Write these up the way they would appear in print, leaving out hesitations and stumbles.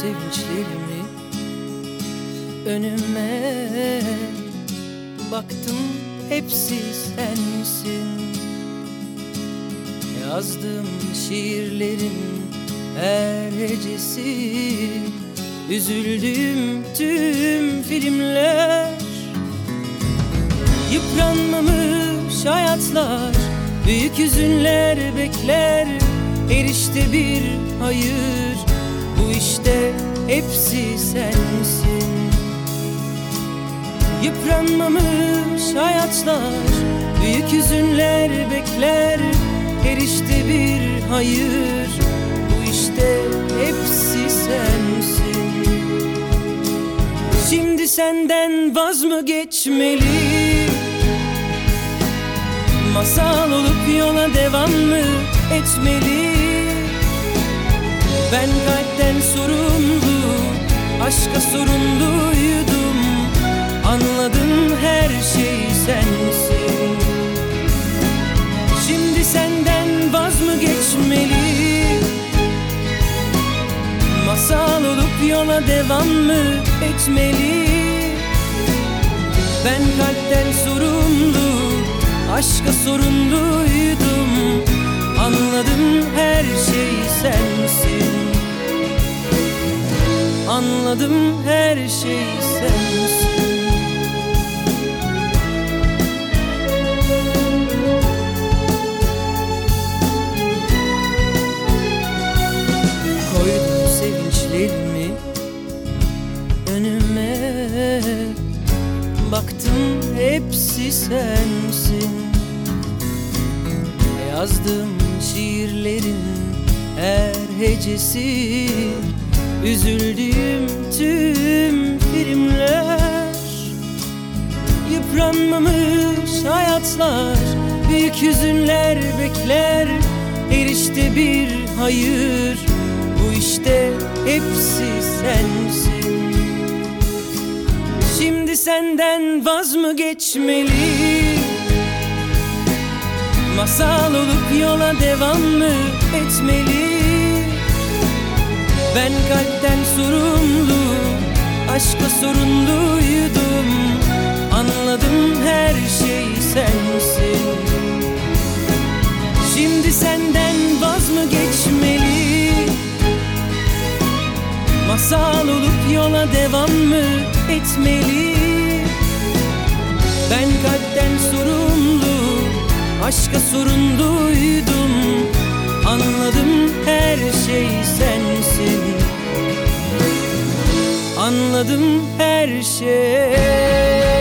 sevinçlerimi önüme, baktım hepsi sensin. Yazdığım şiirlerin her hecesi, üzüldüğüm tüm filmler. Yıpranmamış hayatlar, büyük hüzünler bekler. Her işte bir hayır, bu işte hepsi sensin. Yıpranmamış hayatlar, büyük hüzünler bekler. Her işte bir hayır, bu işte hepsi sensin. Şimdi senden vaz mı geçmeli? Masal olup yola devam mı etmeli? Ben kalpten sorumlu, aşka sorumluydum. Anladım, her şey sensin. Şimdi senden vaz mı geçmeli? Masal olup yola devam mı etmeli? Ben kalpten sorumlu, aşka sorumluydum. Anladım, her şey sensin. Anladım, her şey sensin. Koydum sevinçlerimi önüme, baktım hepsi sensin. Yazdığım şiirlerin her hecesi, üzüldüğüm tüm filmler. Yıpranmamış hayatlar, büyük hüzünler bekler. Her işte bir hayır, bu işte hepsi sensin. Şimdi senden vaz mı geçmeli? Masal olup yola devam mı etmeli? Ben kalpten sorumlu, aşka sorumluydum. Anladım, her şey sensin. Şimdi senden vaz mı geçmeli? Masal olup yola devam mı etmeli? Ben kalpten sorumlu, aşka sorumluydum. Anladım, her şey sensin. Anladım, her şey.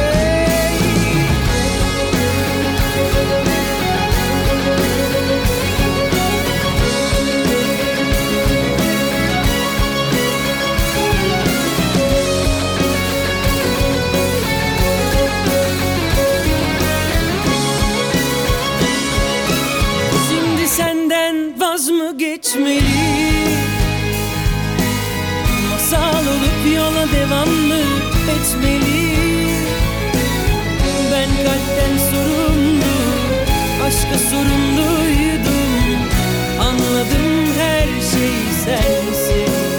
Senden vaz mı geçmeli? Masal olup yola devam mı etmeli? Ben kalpten sorumlu, aşka sorumluydum. Anladım, her şey sensin.